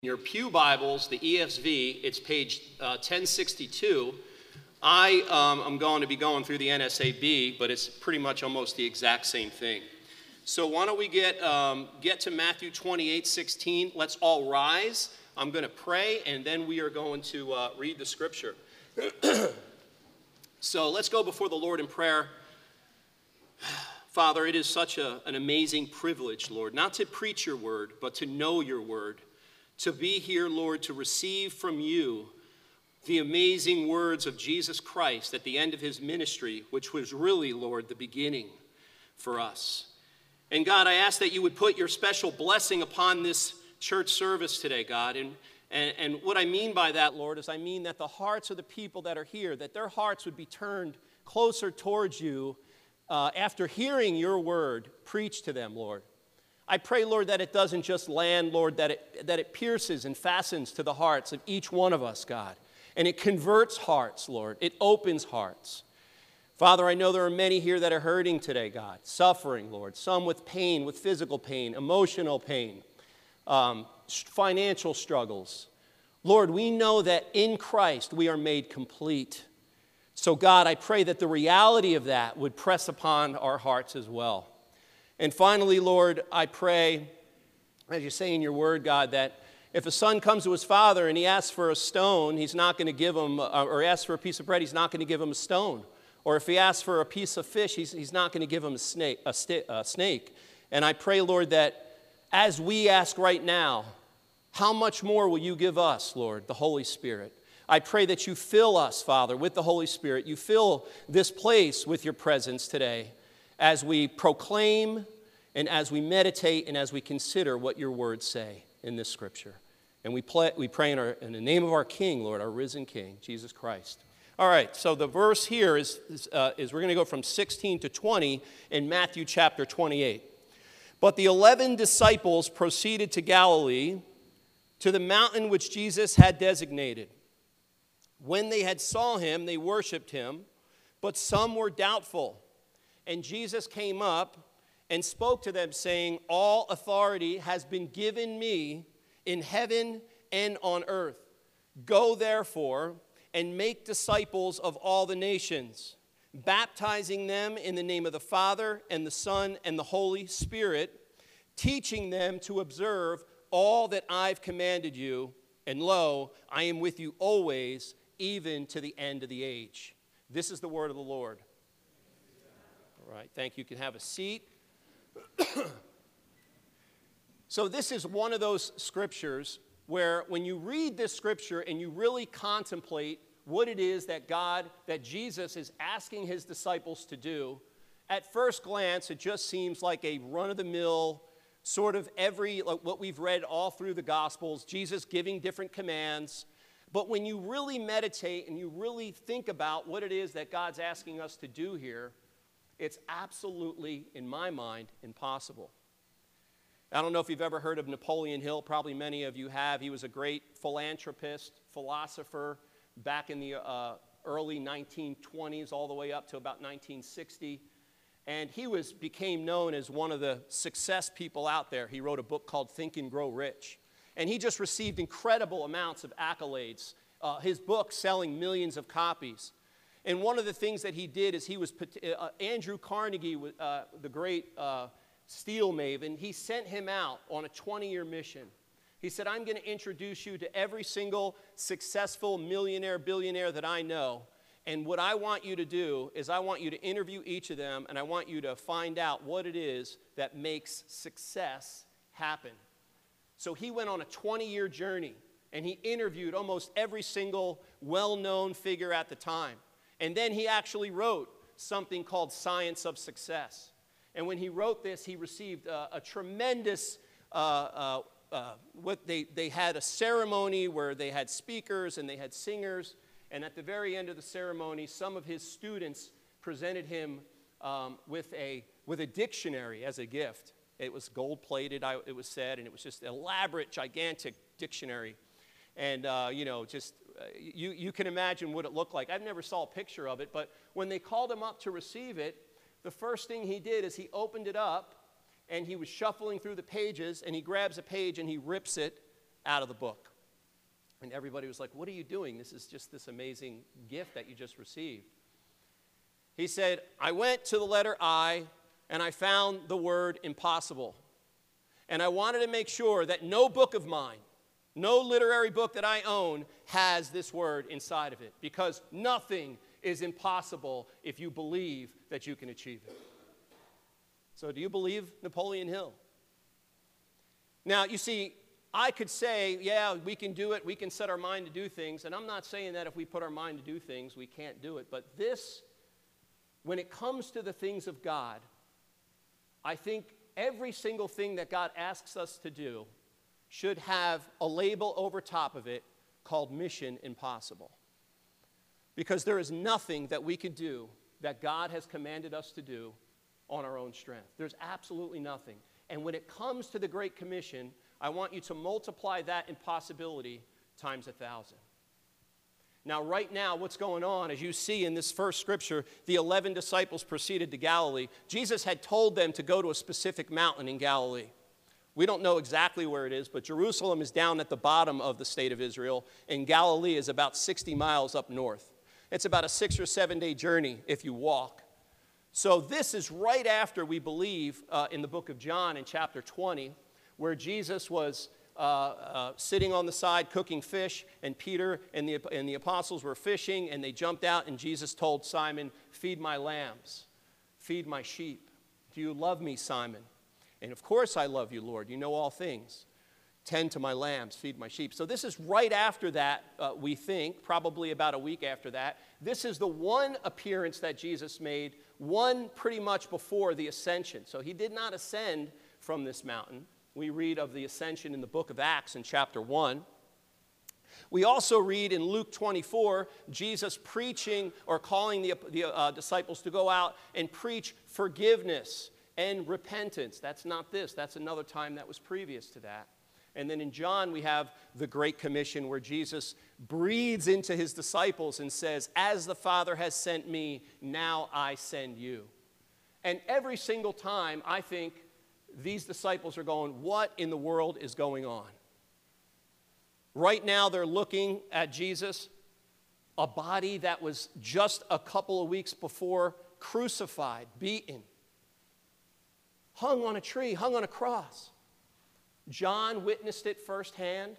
Your Pew Bibles, the ESV, it's page 1062. I'm going to be going through the NSAB, but it's pretty much almost the exact same thing. So why don't we get to Matthew 28:16. Let's all rise. I'm going to pray, and then we are going to read the scripture. So let's go before the Lord in prayer. Father, it is such an amazing privilege, Lord, not to preach your word, but to know your word. To be here, Lord, to receive from you the amazing words of Jesus Christ at the end of his ministry, which was really, Lord, the beginning for us. And God, I ask that you would put your special blessing upon this church service today, God. And what I mean by that, Lord, is I mean that the hearts of the people that are here, that their hearts would be turned closer towards you after hearing your word preached to them, Lord. I pray, Lord, that it doesn't just land, Lord, that it pierces and fastens to the hearts of each one of us, God. And it converts hearts, Lord. It opens hearts. Father, I know there are many here that are hurting today, God, suffering, Lord. Some with pain, with physical pain, emotional pain, financial struggles. Lord, we know that in Christ we are made complete. So, God, I pray that the reality of that would press upon our hearts as well. And finally, Lord, I pray, as you say in your word, God, that if a son comes to his father and he asks for a stone, he's not going to give him, or asks for a piece of bread, he's not going to give him a stone. Or if he asks for a piece of fish, he's not going to give him a snake. And I pray, Lord, that as we ask right now, how much more will you give us, Lord, the Holy Spirit? I pray that you fill us, Father, with the Holy Spirit. You fill this place with your presence today, as we proclaim and as we meditate and as we consider what your words say in this scripture. And we pray in the name of our King, Lord, our risen King, Jesus Christ. All right, so the verse here is we're going to go from 16 to 20 in Matthew chapter 28. But the 11 disciples proceeded to Galilee, to the mountain which Jesus had designated. When they had saw him, they worshipped him, but some were doubtful. And Jesus came up and spoke to them, saying, all authority has been given me in heaven and on earth. Go, therefore, and make disciples of all the nations, baptizing them in the name of the Father and the Son and the Holy Spirit, teaching them to observe all that I've commanded you. And lo, I am with you always, even to the end of the age. This is the word of the Lord. All right, thank you. You can have a seat. So this is one of those scriptures where when you read this scripture and you really contemplate what it is that Jesus is asking his disciples to do, at first glance it just seems like a run-of-the-mill sort of what we've read all through the Gospels, Jesus giving different commands. But when you really meditate and you really think about what it is that God's asking us to do here, it's absolutely, in my mind, impossible. I don't know if you've ever heard of Napoleon Hill. Probably many of you have. He was a great philanthropist, philosopher back in the early 1920s all the way up to about 1960. And he became known as one of the success people out there. He wrote a book called Think and Grow Rich. And he just received incredible amounts of accolades. His book selling millions of copies. And one of the things that he did is Andrew Carnegie, the great steel maven, he sent him out on a 20-year mission. He said, I'm going to introduce you to every single successful millionaire, billionaire that I know. And what I want you to do is I want you to interview each of them, and I want you to find out what it is that makes success happen. So he went on a 20-year journey, and he interviewed almost every single well-known figure at the time. And then he actually wrote something called Science of Success. And when he wrote this, he received a tremendous, they had a ceremony where they had speakers and they had singers. And at the very end of the ceremony, some of his students presented him with a dictionary as a gift. It was gold-plated, it was said, and it was just an elaborate, gigantic dictionary. And, you can imagine what it looked like. I've never saw a picture of it, but when they called him up to receive it, the first thing he did is he opened it up, and he was shuffling through the pages, and he grabs a page and he rips it out of the book. And everybody was like, what are you doing? This is just this amazing gift that you just received. He said, I went to the letter I, and I found the word impossible. And I wanted to make sure that no book of mine, no literary book that I own, has this word inside of it. Because nothing is impossible if you believe that you can achieve it. So do you believe Napoleon Hill? Now, you see, I could say, yeah, we can do it. We can set our mind to do things. And I'm not saying that if we put our mind to do things, we can't do it. But this, when it comes to the things of God, I think every single thing that God asks us to do should have a label over top of it called Mission Impossible. Because there is nothing that we can do that God has commanded us to do on our own strength. There's absolutely nothing. And when it comes to the Great Commission, I want you to multiply that impossibility times 1,000. Now, right now, what's going on, as you see in this first scripture, the 11 disciples proceeded to Galilee. Jesus had told them to go to a specific mountain in Galilee. We don't know exactly where it is, but Jerusalem is down at the bottom of the state of Israel, and Galilee is about 60 miles up north. It's about a 6 or 7 day journey if you walk. So this is right after, we believe, in the book of John in chapter 20, where Jesus was sitting on the side cooking fish, and Peter and the apostles were fishing, and they jumped out, and Jesus told Simon, feed my lambs, feed my sheep. Do you love me, Simon? And of course I love you, Lord. You know all things. Tend to my lambs, feed my sheep. So this is right after that, we think, probably about a week after that. This is the one appearance that Jesus made, one pretty much before the ascension. So he did not ascend from this mountain. We read of the ascension in the book of Acts in chapter 1. We also read in Luke 24, Jesus preaching or calling the disciples to go out and preach forgiveness and repentance. That's not this. That's another time that was previous to that. And then in John, we have the Great Commission where Jesus breathes into his disciples and says, as the Father has sent me, now I send you. And every single time, I think, these disciples are going, what in the world is going on? Right now, they're looking at Jesus, a body that was just a couple of weeks before crucified, beaten, hung on a tree, hung on a cross. John witnessed it firsthand.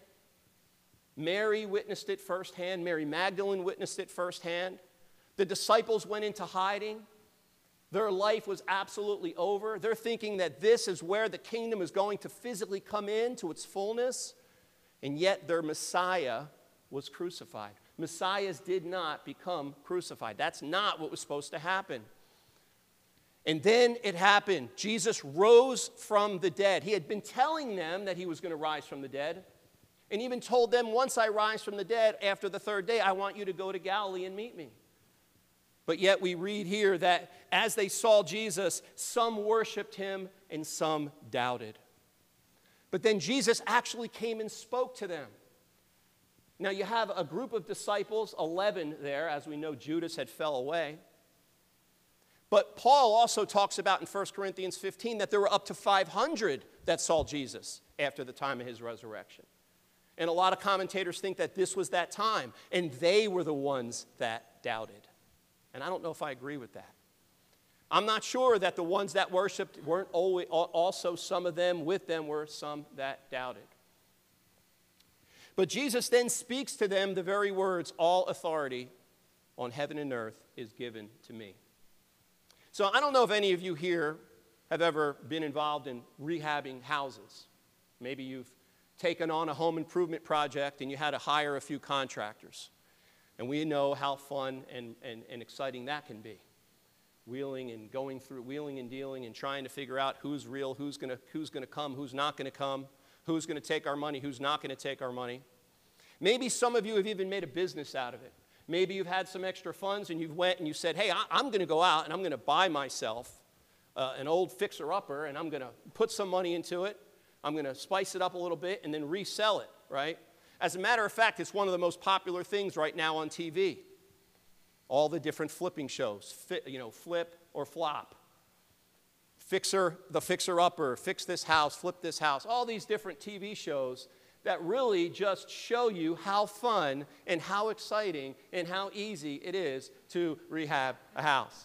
Mary witnessed it firsthand. Mary Magdalene witnessed it firsthand. The disciples went into hiding. Their life was absolutely over. They're thinking that this is where the kingdom is going to physically come in to its fullness. And yet their Messiah was crucified. Messiahs did not become crucified. That's not what was supposed to happen. And then it happened. Jesus rose from the dead. He had been telling them that he was going to rise from the dead. And even told them, once I rise from the dead, after the third day, I want you to go to Galilee and meet me. But yet we read here that as they saw Jesus, some worshiped him and some doubted. But then Jesus actually came and spoke to them. Now you have a group of disciples, 11 there, as we know Judas had fell away. But Paul also talks about in 1 Corinthians 15 that there were up to 500 that saw Jesus after the time of his resurrection. And a lot of commentators think that this was that time, and they were the ones that doubted. And I don't know if I agree with that. I'm not sure that the ones that worshiped weren't always, also some of them with them were some that doubted. But Jesus then speaks to them the very words, all authority on heaven and earth is given to me. So I don't know if any of you here have ever been involved in rehabbing houses. Maybe you've taken on a home improvement project and you had to hire a few contractors. And we know how fun and exciting that can be. Wheeling and dealing and trying to figure out who's real, who's going to come, who's not going to come, who's going to take our money, who's not going to take our money. Maybe some of you have even made a business out of it. Maybe you've had some extra funds and you went and you said, hey, I'm going to go out and I'm going to buy myself an old fixer-upper and I'm going to put some money into it. I'm going to spice it up a little bit and then resell it, right? As a matter of fact, it's one of the most popular things right now on TV. All the different flipping shows, flip or flop. The fixer-upper, fix this house, flip this house. All these different TV shows that really just show you how fun and how exciting and how easy it is to rehab a house.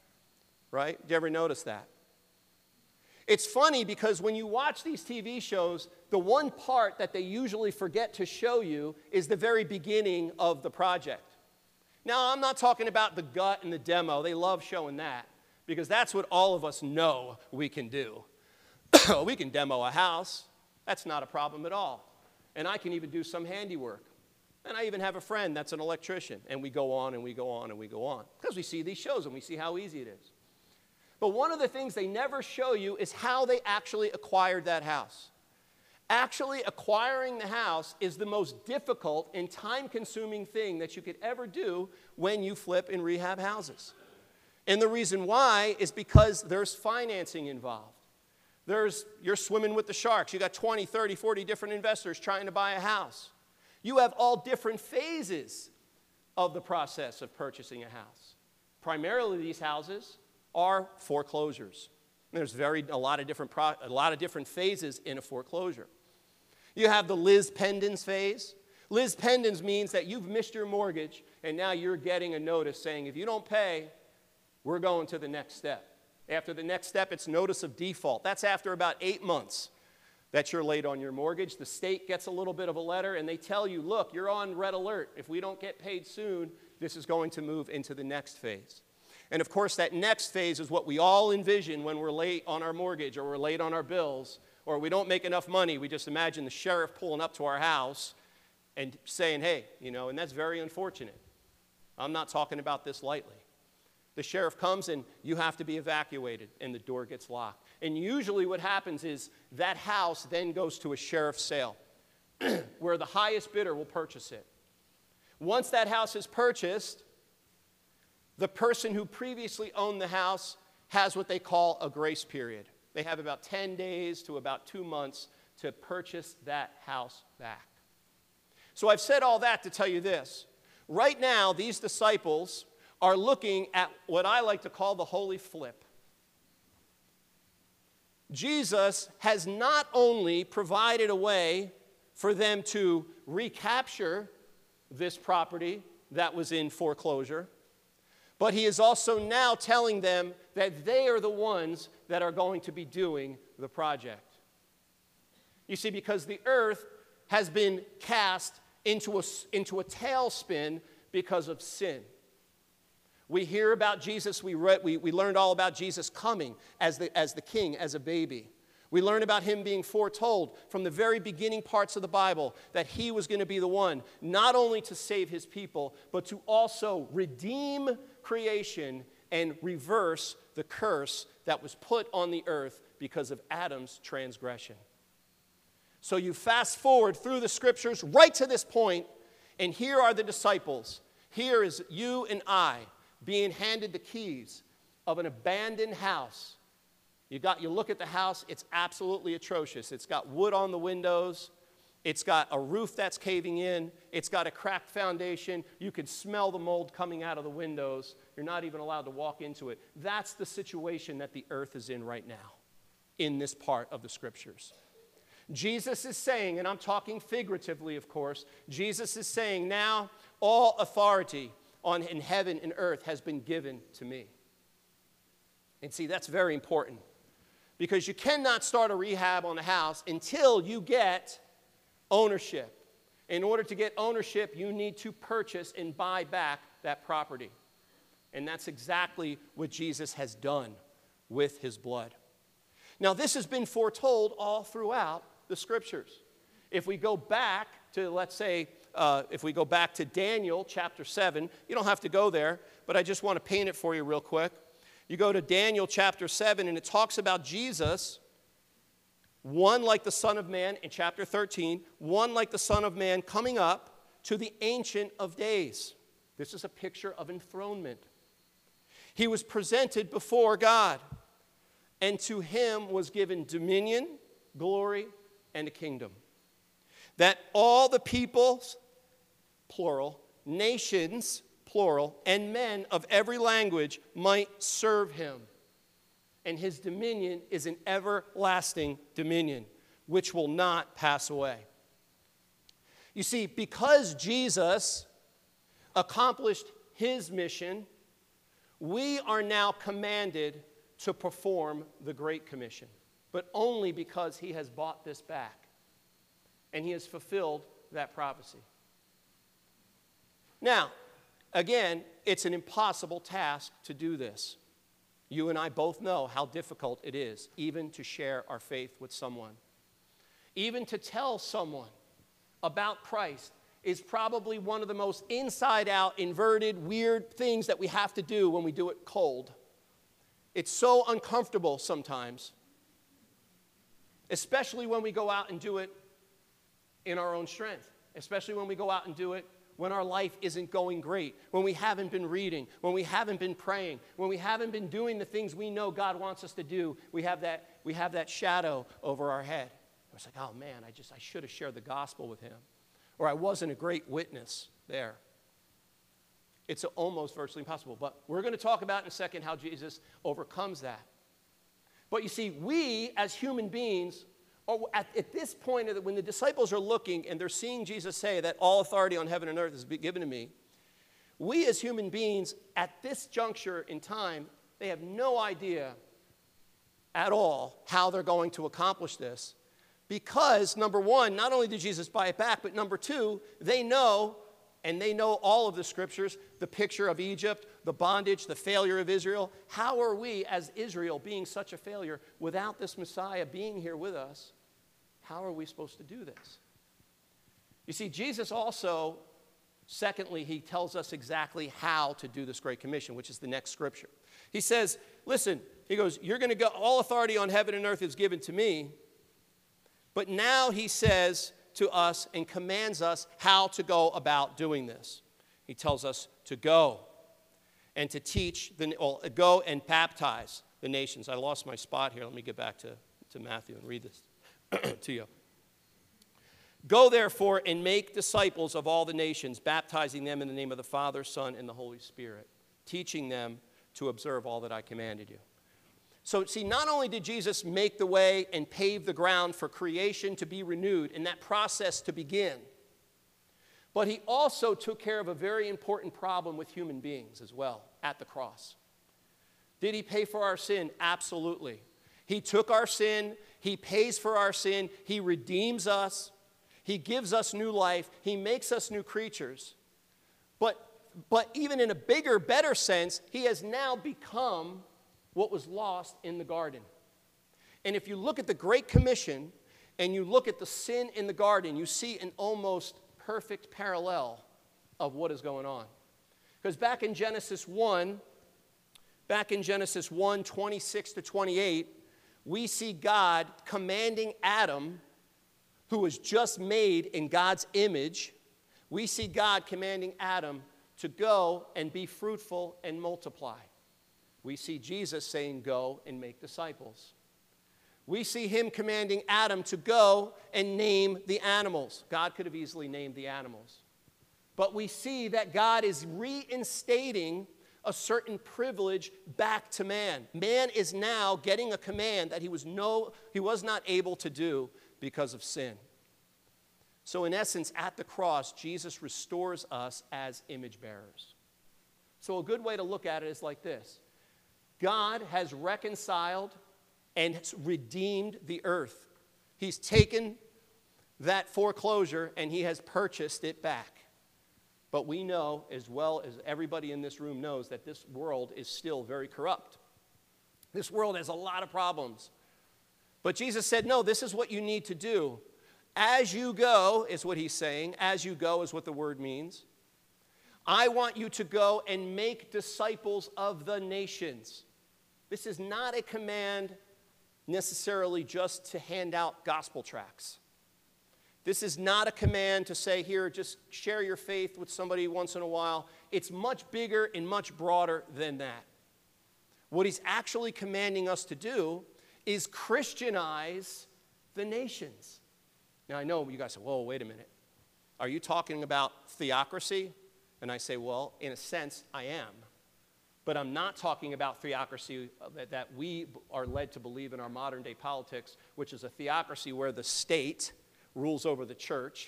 Right? Did you ever notice that? It's funny because when you watch these TV shows, the one part that they usually forget to show you is the very beginning of the project. Now, I'm not talking about the gut and the demo. They love showing that because that's what all of us know we can do. We can demo a house. That's not a problem at all. And I can even do some handiwork. And I even have a friend that's an electrician. And we go on and we go on and we go on because we see these shows and we see how easy it is. But one of the things they never show you is how they actually acquired that house. Actually acquiring the house is the most difficult and time-consuming thing that you could ever do when you flip and rehab houses. And the reason why is because there's financing involved. You're swimming with the sharks. You got 20, 30, 40 different investors trying to buy a house. You have all different phases of the process of purchasing a house. Primarily these houses are foreclosures. There's a lot of different phases in a foreclosure. You have the Liz Pendens phase. Liz Pendens means that you've missed your mortgage and now you're getting a notice saying if you don't pay, we're going to the next step. After the next step, it's notice of default. That's after about 8 months that you're late on your mortgage. The state gets a little bit of a letter and they tell you, look, you're on red alert. If we don't get paid soon, this is going to move into the next phase. And of course, that next phase is what we all envision when we're late on our mortgage or we're late on our bills or we don't make enough money. We just imagine the sheriff pulling up to our house and saying, hey, and that's very unfortunate. I'm not talking about this lightly. The sheriff comes and you have to be evacuated and the door gets locked. And usually what happens is that house then goes to a sheriff's sale where the highest bidder will purchase it. Once that house is purchased, the person who previously owned the house has what they call a grace period. They have about 10 days to about 2 months to purchase that house back. So I've said all that to tell you this. Right now, these disciples are looking at what I like to call the holy flip. Jesus has not only provided a way for them to recapture this property that was in foreclosure, but he is also now telling them that they are the ones that are going to be doing the project. You see, because the earth has been cast into a tailspin because of sin. We hear about Jesus, we learned all about Jesus coming as the king, as a baby. We learn about him being foretold from the very beginning parts of the Bible that he was going to be the one, not only to save his people, but to also redeem creation and reverse the curse that was put on the earth because of Adam's transgression. So you fast forward through the scriptures right to this point, and here are the disciples. Here is you and I being handed the keys of an abandoned house. You look at the house, it's absolutely atrocious. It's got wood on the windows. It's got a roof that's caving in. It's got a cracked foundation. You can smell the mold coming out of the windows. You're not even allowed to walk into it. That's the situation that the earth is in right now, in this part of the scriptures. Jesus is saying, and I'm talking figuratively, of course, Jesus is saying, now all authority in heaven and earth has been given to me. And see, that's very important. Because you cannot start a rehab on a house until you get ownership. In order to get ownership, you need to purchase and buy back that property. And that's exactly what Jesus has done with his blood. Now, this has been foretold all throughout the scriptures. If we go back to, let's say, if we go back to Daniel chapter 7, you don't have to go there, but I just want to paint it for you real quick. You go to Daniel chapter 7, and it talks about Jesus, one like the Son of Man in chapter 13, one like the Son of Man coming up to the Ancient of Days. This is a picture of enthronement. He was presented before God, and to him was given dominion, glory, and a kingdom, that all the peoples, plural, nations, plural, and men of every language might serve him. And his dominion is an everlasting dominion, which will not pass away. You see, because Jesus accomplished his mission, we are now commanded to perform the Great Commission, but only because he has bought this back and he has fulfilled that prophecy. Now, again, it's an impossible task to do this. You and I both know how difficult it is, even to share our faith with someone. Even to tell someone about Christ is probably one of the most inside-out, inverted, weird things that we have to do when we do it cold. It's so uncomfortable sometimes, especially when we go out and do it in our own strength, especially when we go out and do it when our life isn't going great, when we haven't been reading, when we haven't been praying, when we haven't been doing the things we know God wants us to do. We have that shadow over our head. It's like, oh man, I should have shared the gospel with him. Or I wasn't a great witness there. It's almost virtually impossible. But we're going to talk about in a second how Jesus overcomes that. But you see, we as human beings, or at this point, when the disciples are looking and they're seeing Jesus say that all authority on heaven and earth is given to me, we as human beings at this juncture in time, they have no idea at all how they're going to accomplish this. Because, number one, not only did Jesus buy it back, but number two, they know, and they know all of the scriptures, the picture of Egypt, the bondage, the failure of Israel. How are we, as Israel, being such a failure without this Messiah being here with us? How are we supposed to do this? You see, Jesus also, secondly, he tells us exactly how to do this Great Commission, which is the next scripture. He says, listen, he goes, you're going to go, all authority on heaven and earth is given to me. But now he says to us and commands us how to go about doing this. He tells us to go and to teach, go and baptize the nations. I lost my spot here. Let me get back to Matthew and read this to you. Go therefore and make disciples of all the nations, baptizing them in the name of the Father, Son, and the Holy Spirit, teaching them to observe all that I commanded you. So, see, not only did Jesus make the way and pave the ground for creation to be renewed and that process to begin, but he also took care of a very important problem with human beings as well at the cross. Did he pay for our sin? Absolutely. He took our sin, he pays for our sin, he redeems us, he gives us new life, he makes us new creatures. But even in a bigger, better sense, he has now become what was lost in the garden. And if you look at the Great Commission and you look at the sin in the garden, you see an almost perfect parallel of what is going on. Because back in Genesis 1, 26 to 28, we see God commanding Adam, who was just made in God's image, we see God commanding Adam to go and be fruitful and multiply. We see Jesus saying, go and make disciples. We see him commanding Adam to go and name the animals. God could have easily named the animals. But we see that God is reinstating a certain privilege back to man. Man is now getting a command that he was not able to do because of sin. So in essence, at the cross, Jesus restores us as image bearers. So a good way to look at it is like this. God has reconciled and redeemed the earth. He's taken that foreclosure and he has purchased it back. But we know, as well as everybody in this room knows, that this world is still very corrupt. This world has a lot of problems. But Jesus said, no, this is what you need to do. As you go, is what he's saying. As you go is what the word means. I want you to go and make disciples of the nations. This is not a command necessarily just to hand out gospel tracts. This is not a command to say, here, just share your faith with somebody once in a while. It's much bigger and much broader than that. What he's actually commanding us to do is Christianize the nations. Now, I know you guys say, whoa, wait a minute. Are you talking about theocracy? And I say, well, in a sense, I am. But I'm not talking about theocracy that we are led to believe in our modern day politics, which is a theocracy where the state rules over the church,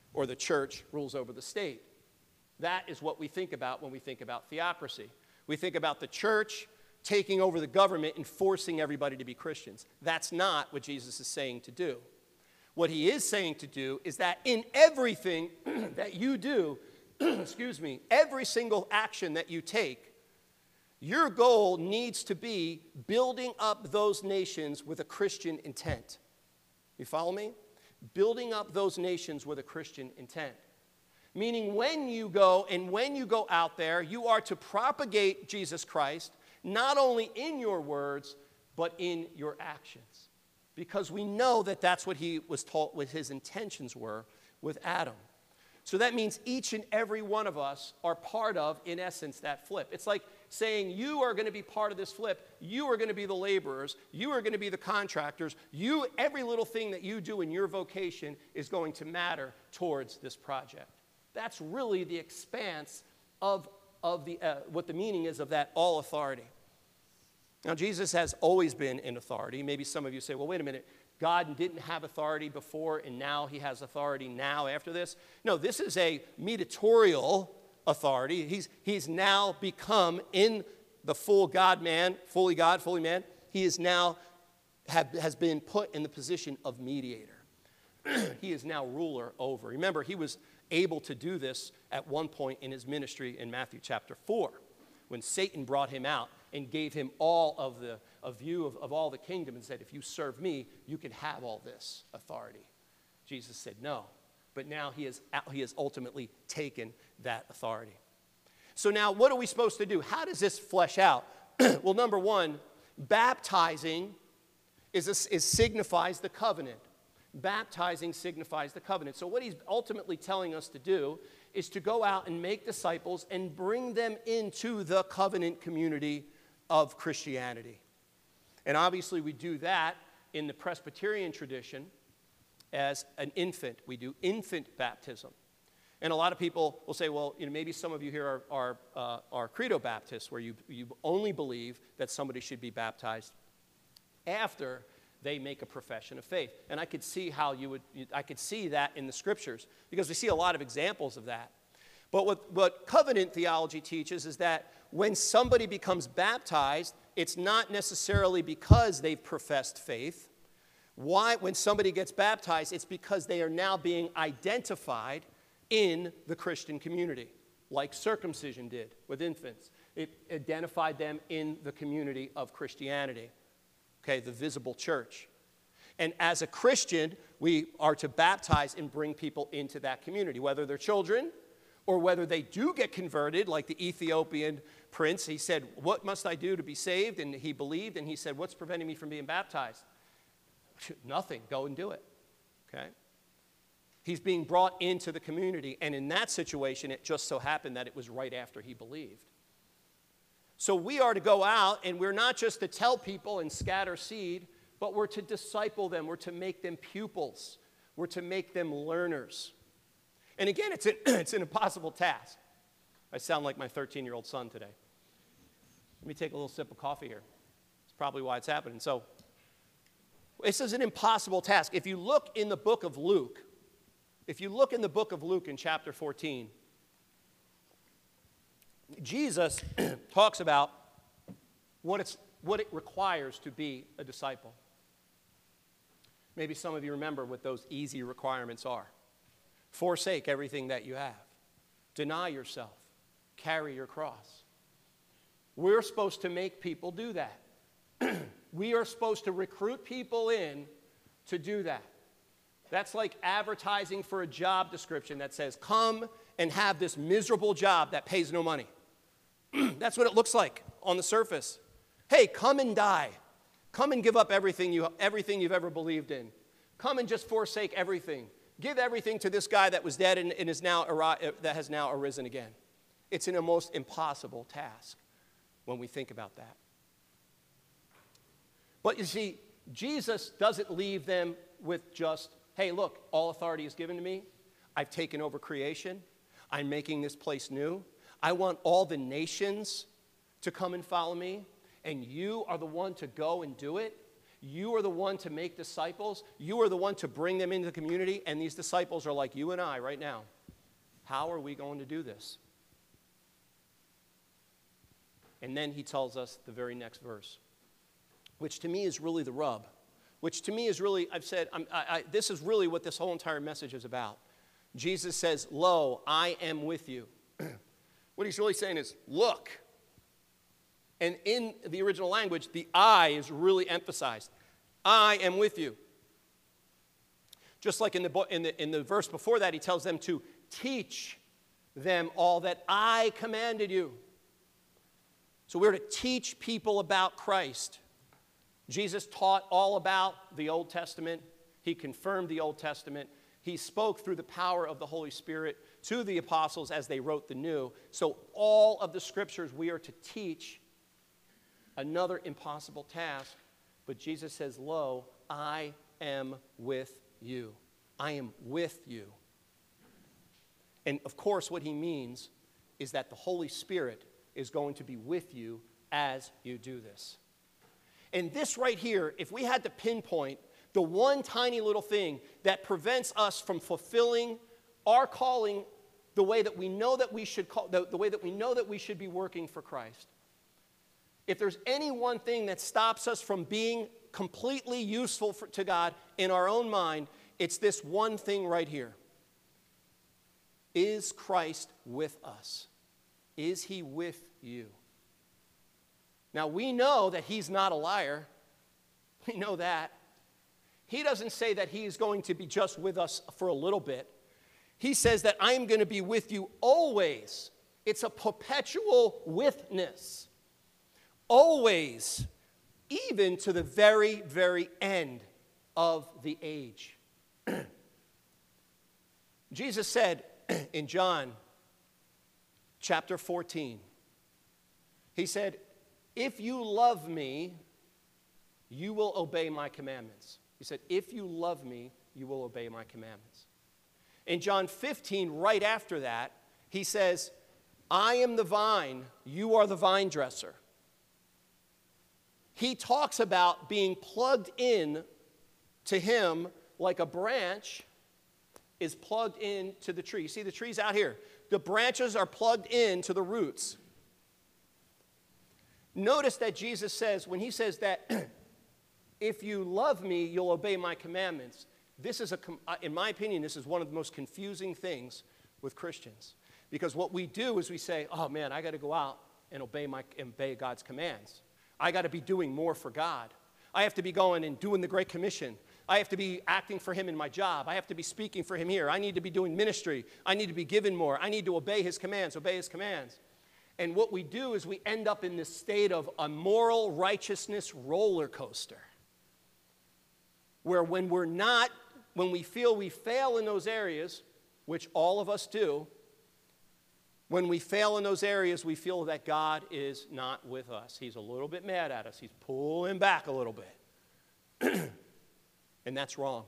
or the church rules over the state. That is what we think about when we think about theocracy. We think about the church taking over the government and forcing everybody to be Christians. That's not what Jesus is saying to do. What he is saying to do is that in everything that you do, excuse me, every single action that you take, your goal needs to be building up those nations with a Christian intent. You follow me? Building up those nations with a Christian intent. Meaning when you go out there, you are to propagate Jesus Christ, not only in your words, but in your actions. Because we know that that's what he was taught, what his intentions were with Adam. So that means each and every one of us are part of, in essence, that flip. It's like saying you are going to be part of this flip. You are going to be the laborers. You are going to be the contractors. Every little thing that you do in your vocation is going to matter towards this project. That's really the expanse of what the meaning is of that all authority. Now, Jesus has always been in authority. Maybe some of you say, well, wait a minute. God didn't have authority before, and now he has authority now after this. No, this is a mediatorial authority. He's now become in the full God-man, fully God, fully man. He is now has been put in the position of mediator. He is now ruler over. Remember, he was able to do this at one point in his ministry in Matthew chapter 4, when Satan brought him out and gave him all of a view of all the kingdom and said, if you serve me, you can have all this authority. Jesus said no, but now he has ultimately taken that authority. So now what are we supposed to do? How does this flesh out? Well, number one, baptizing signifies the covenant. Baptizing signifies the covenant. So what he's ultimately telling us to do is to go out and make disciples and bring them into the covenant community of Christianity. And obviously we do that in the Presbyterian tradition as an infant. We do infant baptism. And a lot of people will say, well, maybe some of you here are Credo Baptists, where you only believe that somebody should be baptized after they make a profession of faith. And I could see I could see that in the scriptures, because we see a lot of examples of that. But what covenant theology teaches is that when somebody becomes baptized, it's not necessarily because they've professed faith. When somebody gets baptized, it's because they are now being identified in the Christian community, like circumcision did with infants. It identified them in the community of Christianity, okay, the visible church. And as a Christian, we are to baptize and bring people into that community, whether they're children or whether they do get converted, like the Ethiopian prince. He said, what must I do to be saved? And he believed, and he said, what's preventing me from being baptized? Nothing. Go and do it. Okay? He's being brought into the community, and in that situation, it just so happened that it was right after he believed. So we are to go out, and we're not just to tell people and scatter seed, but we're to disciple them. We're to make them pupils. We're to make them learners. And again, it's an impossible task. I sound like my 13-year-old son today. Let me take a little sip of coffee here. It's probably why it's happening. So this is an impossible task. If you look in the book of Luke, in chapter 14, Jesus talks about what it requires to be a disciple. Maybe some of you remember what those easy requirements are. Forsake everything that you have. Deny yourself. Carry your cross. We're supposed to make people do that. We are supposed to recruit people in to do that. That's like advertising for a job description that says, come and have this miserable job that pays no money. That's what it looks like on the surface. Hey, come and die. Come and give up everything you've ever believed in. Come and just forsake everything. Give everything to this guy that was dead and that has now arisen again. It's a most impossible task when we think about that. But you see, Jesus doesn't leave them with just, hey, look, all authority is given to me. I've taken over creation. I'm making this place new. I want all the nations to come and follow me, and you are the one to go and do it. You are the one to make disciples. You are the one to bring them into the community. And these disciples are like you and I right now. How are we going to do this? And then he tells us the very next verse, which to me is really the rub. Which to me is really, I've said, this is really what this whole entire message is about. Jesus says, lo, I am with you. What he's really saying is, look. And in the original language, the I is really emphasized. I am with you. Just like in the verse before that, he tells them to teach them all that I commanded you. So we're to teach people about Christ. Jesus taught all about the Old Testament. He confirmed the Old Testament. He spoke through the power of the Holy Spirit to the apostles as they wrote the New. So all of the scriptures we are to teach. Another impossible task. But Jesus says, lo, I am with you. I am with you. And of course, what he means is that the Holy Spirit is going to be with you as you do this. And this right here, if we had to pinpoint the one tiny little thing that prevents us from fulfilling our calling the way that we know that we should the way that we know that we should be working for Christ. If there's any one thing that stops us from being completely useful to God in our own mind, it's this one thing right here. Is Christ with us? Is he with you? Now, we know that he's not a liar. We know that. He doesn't say that he's going to be just with us for a little bit. He says that I'm going to be with you always. It's a perpetual witness. Always, even to the very, very end of the age. Jesus said in John chapter 14, he said, if you love me, you will obey my commandments. He said, if you love me, you will obey my commandments. In John 15, right after that, he says, I am the vine, you are the vine dresser. He talks about being plugged in to him like a branch is plugged into the tree. You see the trees out here? The branches are plugged in to the roots. Notice that Jesus says, when he says that, if you love me, you'll obey my commandments. This is, in my opinion, this is one of the most confusing things with Christians. Because what we do is we say, oh man, I got to go out and obey God's commands. I got to be doing more for God. I have to be going and doing the Great Commission. I have to be acting for him in my job. I have to be speaking for him here. I need to be doing ministry. I need to be giving more. I need to obey his commands, And what we do is we end up in this state of a moral righteousness roller coaster. Where when we feel we fail in those areas, which all of us do, when we fail in those areas, we feel that God is not with us. He's a little bit mad at us. He's pulling back a little bit. And that's wrong.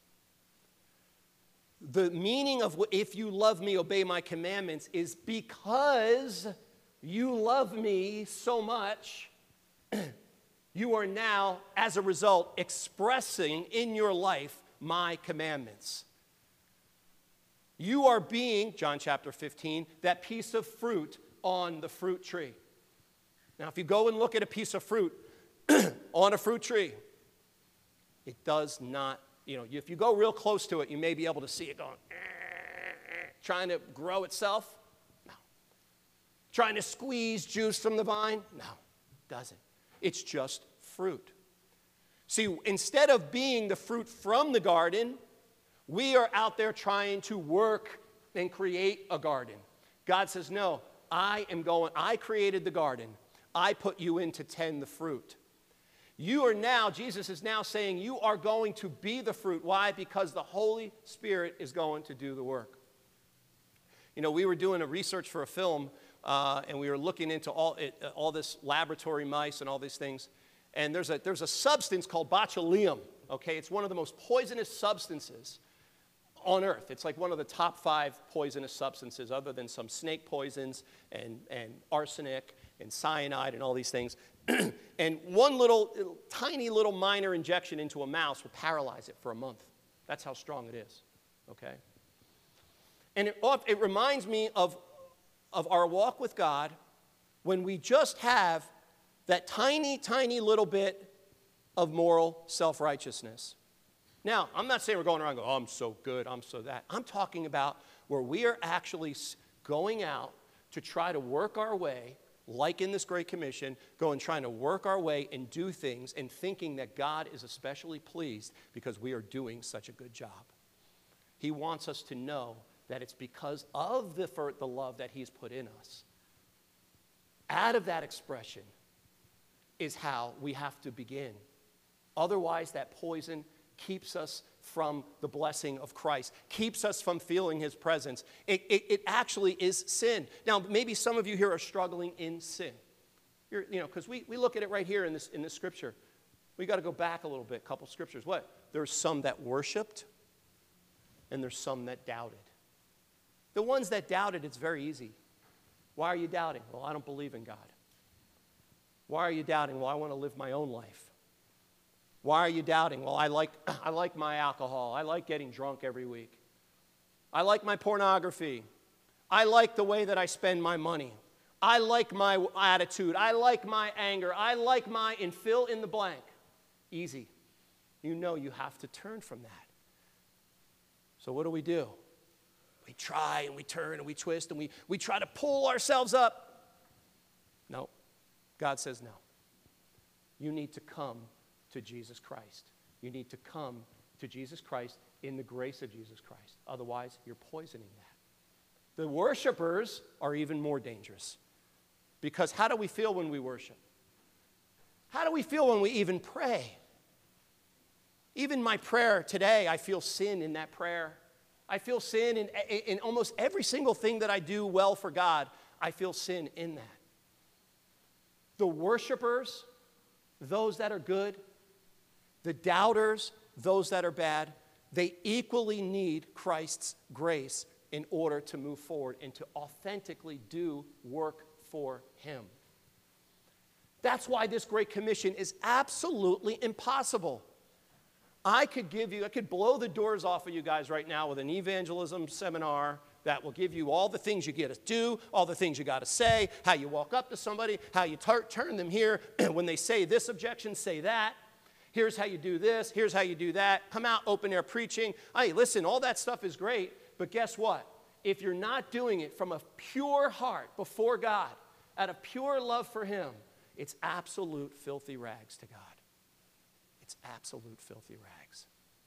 The meaning of if you love me, obey my commandments is because you love me so much, you are now, as a result, expressing in your life my commandments. You are being, John chapter 15, that piece of fruit on the fruit tree. Now, if you go and look at a piece of fruit on a fruit tree, it does not, if you go real close to it, you may be able to see it going, trying to grow itself. No. Trying to squeeze juice from the vine. No, it doesn't. It's just fruit. See, instead of being the fruit from the garden, we are out there trying to work and create a garden. God says, no, I created the garden. I put you in to tend the fruit. Jesus is now saying you are going to be the fruit. Why? Because the Holy Spirit is going to do the work. We were doing a research for a film, and we were looking into all this laboratory mice and all these things. And there's a substance called botulinum. Okay, it's one of the most poisonous substances on earth. It's like one of the top 5 poisonous substances, other than some snake poisons and arsenic and cyanide and all these things. And one little, tiny little minor injection into a mouse will paralyze it for a month. That's how strong it is, okay? And it reminds me of our walk with God when we just have that tiny, tiny little bit of moral self-righteousness. Now, I'm not saying we're going around going, oh, I'm so good, I'm so that. I'm talking about where we are actually going out to try to work our way, like in this Great Commission, trying to work our way and do things and thinking that God is especially pleased because we are doing such a good job. He wants us to know that it's because of the love that he's put in us. Out of that expression is how we have to begin. Otherwise, that poison keeps us from the blessing of Christ, keeps us from feeling his presence. It actually is sin. Now, maybe some of you here are struggling in sin. Because we look at it right here in this scripture. We got to go back a little bit, a couple scriptures. What? There's some that worshiped, and there's some that doubted. The ones that doubted, it's very easy. Why are you doubting? Well, I don't believe in God. Why are you doubting? Well, I want to live my own life. Why are you doubting? Well, I like my alcohol. I like getting drunk every week. I like my pornography. I like the way that I spend my money. I like my attitude. I like my anger. I like and fill in the blank. Easy. You know you have to turn from that. So what do? We try and we turn and we twist and we try to pull ourselves up. No. God says no. You need to come to Jesus Christ. You need to come to Jesus Christ in the grace of Jesus Christ. Otherwise, you're poisoning that. The worshipers are even more dangerous. Because how do we feel when we worship? How do we feel when we even pray? Even my prayer today, I feel sin in that prayer. I feel sin in almost every single thing that I do well for God. I feel sin in that. The worshipers, those that are good, the doubters, those that are bad, they equally need Christ's grace in order to move forward and to authentically do work for him. That's why this Great Commission is absolutely impossible. I could blow the doors off of you guys right now with an evangelism seminar that will give you all the things you got to do, all the things you got to say, how you walk up to somebody, how you turn them here. When they say this objection, say that. Here's how you do this. Here's how you do that. Come out, open air preaching. Hey, listen, all that stuff is great, but guess what? If you're not doing it from a pure heart before God, out of pure love for him, it's absolute filthy rags to God. It's absolute filthy rags.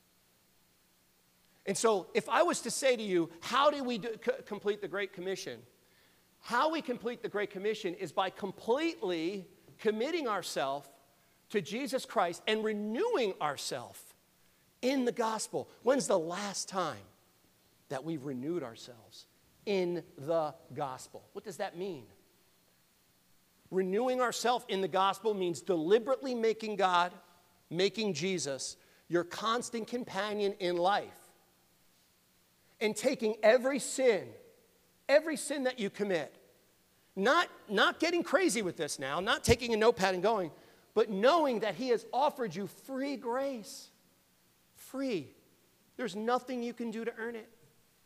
And so if I was to say to you, how do we complete the Great Commission? How we complete the Great Commission is by completely committing ourselves to Jesus Christ and renewing ourselves in the gospel. When's the last time that we've renewed ourselves in the gospel? What does that mean? Renewing ourselves in the gospel means deliberately making God, making Jesus, your constant companion in life. And taking every sin that you commit, not getting crazy with this now, not taking a notepad and going, but knowing that he has offered you free grace. Free. There's nothing you can do to earn it.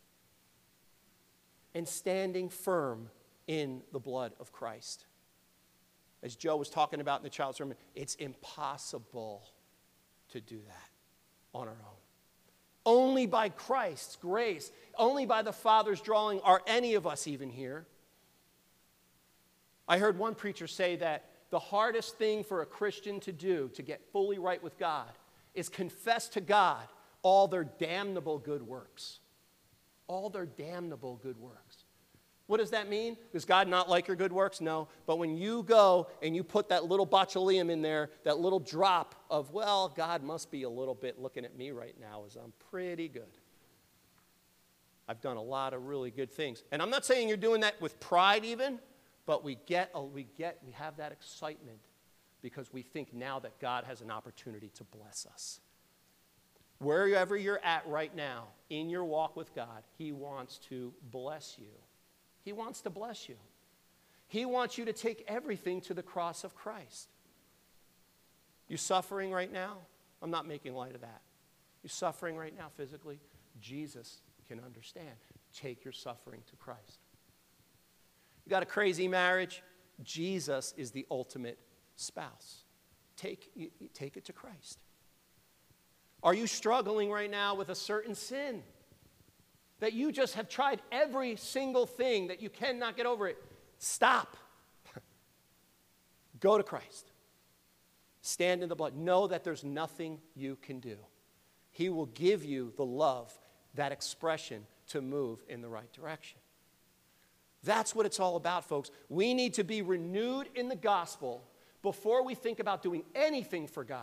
And standing firm in the blood of Christ. As Joe was talking about in the child's sermon, it's impossible to do that on our own. Only by Christ's grace, only by the Father's drawing are any of us even here. I heard one preacher say that the hardest thing for a Christian to do to get fully right with God is confess to God all their damnable good works. All their damnable good works. What does that mean? Does God not like your good works? No. But when you go and you put that little botulinum in there, that little drop of, well, God must be a little bit looking at me right now as I'm pretty good. I've done a lot of really good things. And I'm not saying you're doing that with pride even, but we have that excitement because we think now that God has an opportunity to bless us. Wherever you're at right now in your walk with God, he wants to bless you. He wants to bless you. He wants you to take everything to the cross of Christ. You suffering right now? I'm not making light of that. You suffering right now physically? Jesus can understand. Take your suffering to Christ. You got a crazy marriage? Jesus is the ultimate spouse. Take it to Christ. Are you struggling right now with a certain sin that you just have tried every single thing that you cannot get over it? Stop. Go to Christ. Stand in the blood. Know that there's nothing you can do. He will give you the love, that expression, to move in the right direction. That's what it's all about, folks. We need to be renewed in the gospel before we think about doing anything for God.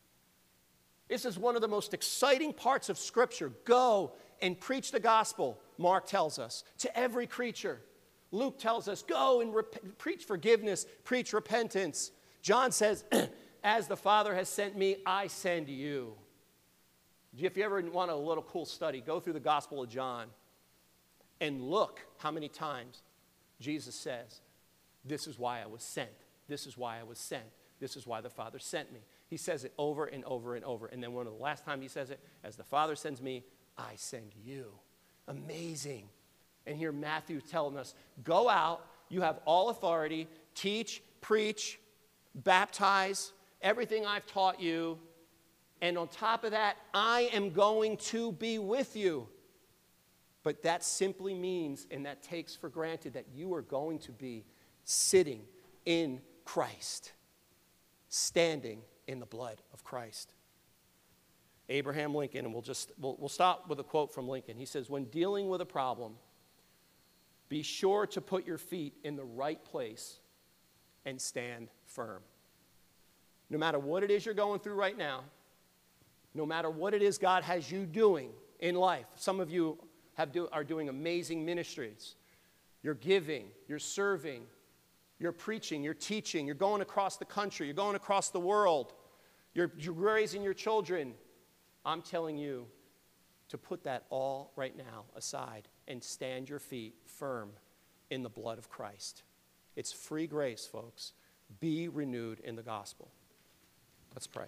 This is one of the most exciting parts of Scripture. Go and preach the gospel, Mark tells us, to every creature. Luke tells us, go and preach forgiveness, preach repentance. John says, as the Father has sent me, I send you. If you ever want a little cool study, go through the Gospel of John and look how many times Jesus says, this is why I was sent. This is why I was sent. This is why the Father sent me. He says it over and over and over. And then one of the last time he says it, as the Father sends me, I send you. Amazing. And here Matthew telling us, go out, you have all authority, teach, preach, baptize, everything I've taught you. And on top of that, I am going to be with you. But that simply means, and that takes for granted, that you are going to be sitting in Christ, standing in the blood of Christ. Abraham Lincoln, and we'll stop with a quote from Lincoln. He says, when dealing with a problem, be sure to put your feet in the right place and stand firm. No matter what it is you're going through right now, no matter what it is God has you doing in life, some of you are doing amazing ministries. You're giving, you're serving, you're preaching, you're teaching, you're going across the country, you're going across the world, you're raising your children. I'm telling you to put that all right now aside and stand your feet firm in the blood of Christ. It's free grace, folks. Be renewed in the gospel. Let's pray.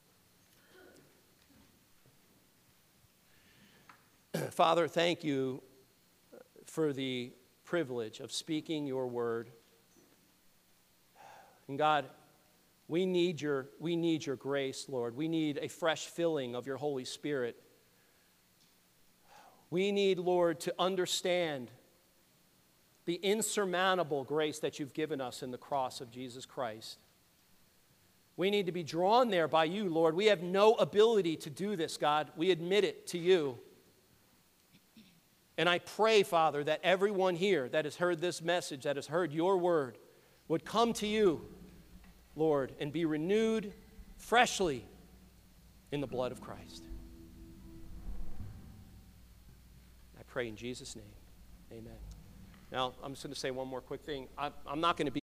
Father, thank you for the privilege of speaking your word. And God, we need your grace, Lord. We need a fresh filling of your Holy Spirit. We need, Lord, to understand the insurmountable grace that you've given us in the cross of Jesus Christ. We need to be drawn there by you, Lord. We have no ability to do this, God. We admit it to you. And I pray, Father, that everyone here that has heard this message, that has heard your word, would come to you, Lord, and be renewed freshly in the blood of Christ. I pray in Jesus' name. Amen. Now, I'm just going to say one more quick thing. I'm not going to be